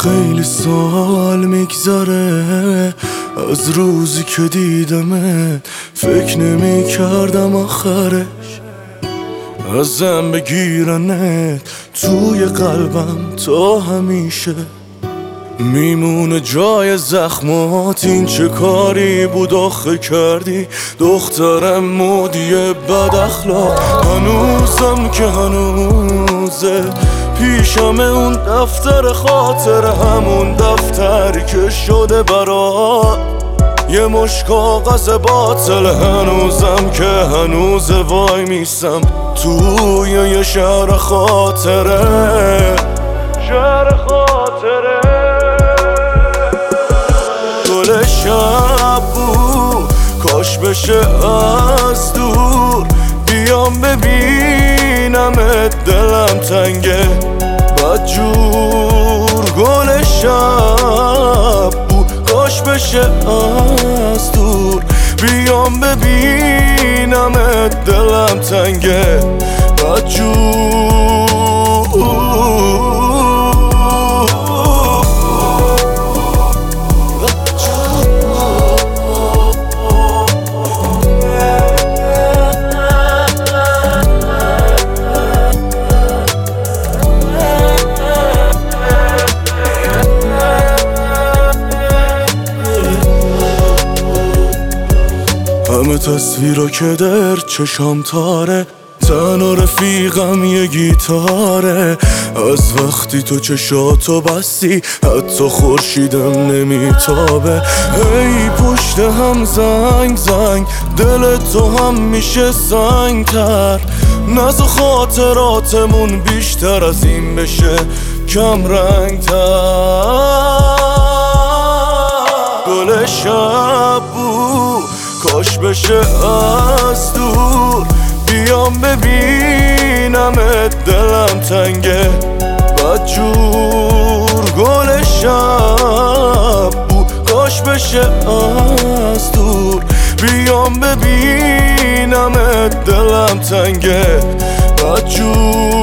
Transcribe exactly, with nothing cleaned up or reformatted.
خیلی سال میگذره از روزی که دیدمت، فکر نمی کردم آخرش ازم بگیرنت توی قلبم تا همیشه میمونه جای زخمات. این چه کاری بود آخه کردی دخترم مودی بد اخلاق؟ هنوزم که هنوزه پیشم اون دفتر خاطر، همون دفتری که شده برات یه مش کاغذ باطل. هنوزم که هنوز وای میسم توی یه شهر خاطره، شهر خاطره. گل شب بود کاش بشه از دور بیام ببینمت، دلم تنگه بدجور. گل شب بود کاش بشه از دور بیام ببینمت، دلم تنگه بدجور. همه تصویرا که در چشام تاره، تنها رفیقم یه گیتاره. از وقتی تو چشاتو بستی حتی خورشیدم نمیتابه. ای پشت هم زنگ زنگ دل تو هم میشه سنگ تر، نزو خاطراتمون بیشتر از این بشه کم رنگ تر. گل شب بود کاش بشه از دور بیام ببینمت، دلم تنگه بدجور. گل شب بود کاش بشه از دور بیام ببینمت، دلم تنگه بدجور.